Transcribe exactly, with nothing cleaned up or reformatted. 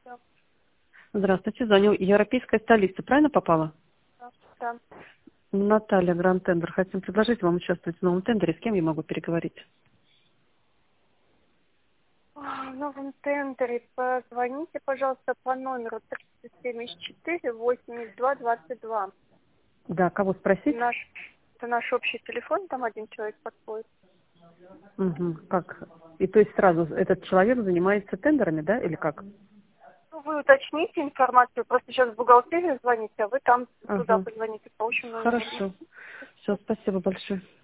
Алло. Здравствуйте, звоню. Европейская столица, правильно попала? Да. Наталья, Гранд Тендер. Хотим предложить вам участвовать в новом тендере. С кем я могу переговорить? В новом тендере позвоните, пожалуйста, по номеру триста семьдесят четыре восемьдесят два двадцать два. Да, кого спросить? Наш, это наш общий телефон, там один человек подходит. Угу. Как? И то есть сразу этот человек занимается тендерами, да, или как? Ну, вы уточните информацию, просто сейчас в бухгалтерию звоните, а вы там туда Ага. позвоните по общему номеру. Хорошо. Все, спасибо большое.